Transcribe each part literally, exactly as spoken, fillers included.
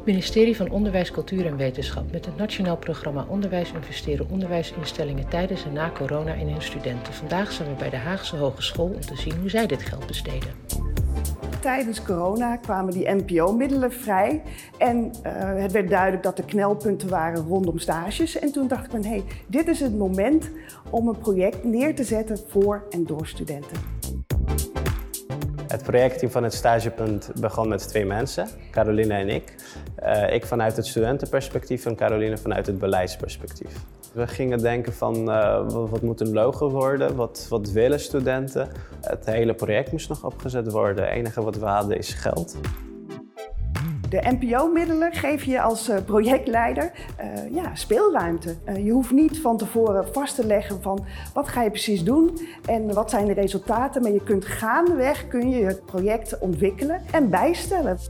ministerie van Onderwijs, Cultuur en Wetenschap met het Nationaal Programma Onderwijs investeren onderwijsinstellingen tijdens en na corona in hun studenten. Vandaag zijn we bij de Haagse Hogeschool om te zien hoe zij dit geld besteden. Tijdens corona kwamen die N P O-middelen vrij en uh, het werd duidelijk dat er knelpunten waren rondom stages. En toen dacht ik van, hé, hey, dit is het moment om een project neer te zetten voor en door studenten. Het projectteam van het Stagepunt begon met twee mensen, Caroline en ik. Uh, ik vanuit het studentenperspectief en Caroline vanuit het beleidsperspectief. We gingen denken van uh, wat moet een logo worden, wat, wat willen studenten. Het hele project moest nog opgezet worden. Het enige wat we hadden is geld. De N P O-middelen geven je als projectleider uh, ja, speelruimte. Uh, je hoeft niet van tevoren vast te leggen van wat ga je precies doen en wat zijn de resultaten. Maar je kunt gaandeweg kun je het project ontwikkelen en bijstellen.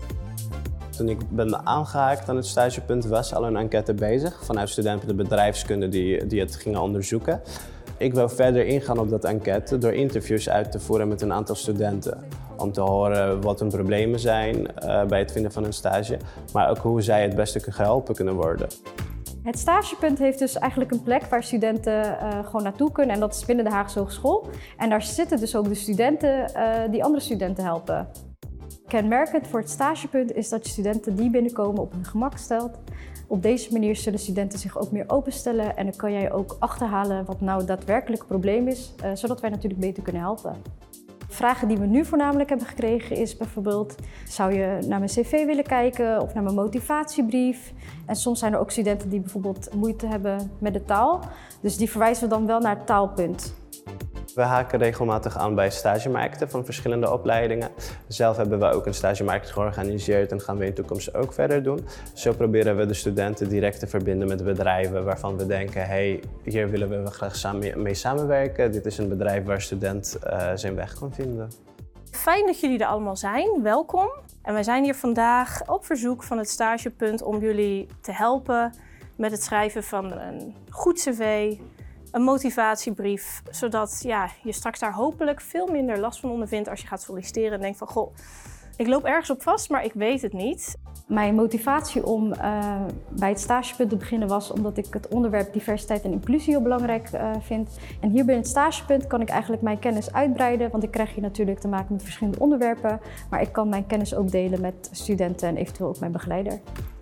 Toen ik ben aangehaakt aan het Stagepunt was al een enquête bezig vanuit studenten de bedrijfskunde die, die het gingen onderzoeken. Ik wil verder ingaan op dat enquête door interviews uit te voeren met een aantal studenten. Om te horen wat hun problemen zijn uh, bij het vinden van een stage, maar ook hoe zij het beste geholpen kunnen worden. Het Stagepunt heeft dus eigenlijk een plek waar studenten uh, gewoon naartoe kunnen en dat is binnen de Haagse Hogeschool. En daar zitten dus ook de studenten uh, die andere studenten helpen. Kenmerkend voor het Stagepunt is dat je studenten die binnenkomen op hun gemak stelt. Op deze manier zullen studenten zich ook meer openstellen en dan kan jij ook achterhalen wat nou het daadwerkelijke probleem is, uh, zodat wij natuurlijk beter kunnen helpen. Vragen die we nu voornamelijk hebben gekregen is bijvoorbeeld, zou je naar mijn cv willen kijken of naar mijn motivatiebrief? En soms zijn er ook studenten die bijvoorbeeld moeite hebben met de taal, dus die verwijzen we dan wel naar het taalpunt. We haken regelmatig aan bij stagemarkten van verschillende opleidingen. Zelf hebben we ook een stagemarkt georganiseerd en gaan we in de toekomst ook verder doen. Zo proberen we de studenten direct te verbinden met bedrijven waarvan we denken, hey, hier willen we graag samen mee samenwerken. Dit is een bedrijf waar student uh, zijn weg kan vinden. Fijn dat jullie er allemaal zijn, welkom. En wij zijn hier vandaag op verzoek van het Stagepunt om jullie te helpen met het schrijven van een goed cv. Een motivatiebrief, zodat ja, je straks daar hopelijk veel minder last van ondervindt als je gaat solliciteren en denkt van goh, ik loop ergens op vast, maar ik weet het niet. Mijn motivatie om uh, bij het Stagepunt te beginnen was omdat ik het onderwerp diversiteit en inclusie heel belangrijk uh, vind. En hier binnen het Stagepunt kan ik eigenlijk mijn kennis uitbreiden, want ik krijg hier natuurlijk te maken met verschillende onderwerpen, maar ik kan mijn kennis ook delen met studenten en eventueel ook mijn begeleider.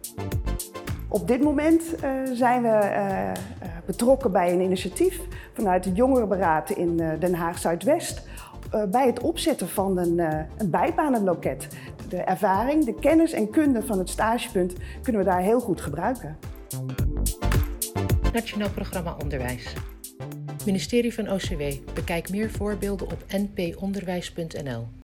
Op dit moment uh, zijn we uh, betrokken bij een initiatief vanuit het Jongerenberaad in uh, Den Haag Zuidwest uh, bij het opzetten van een, uh, een bijbanenloket. De ervaring, de kennis en kunde van het Stagepunt kunnen we daar heel goed gebruiken. Nationaal Programma Onderwijs. Ministerie van O C W. Bekijk meer voorbeelden op n p onderwijs punt n l.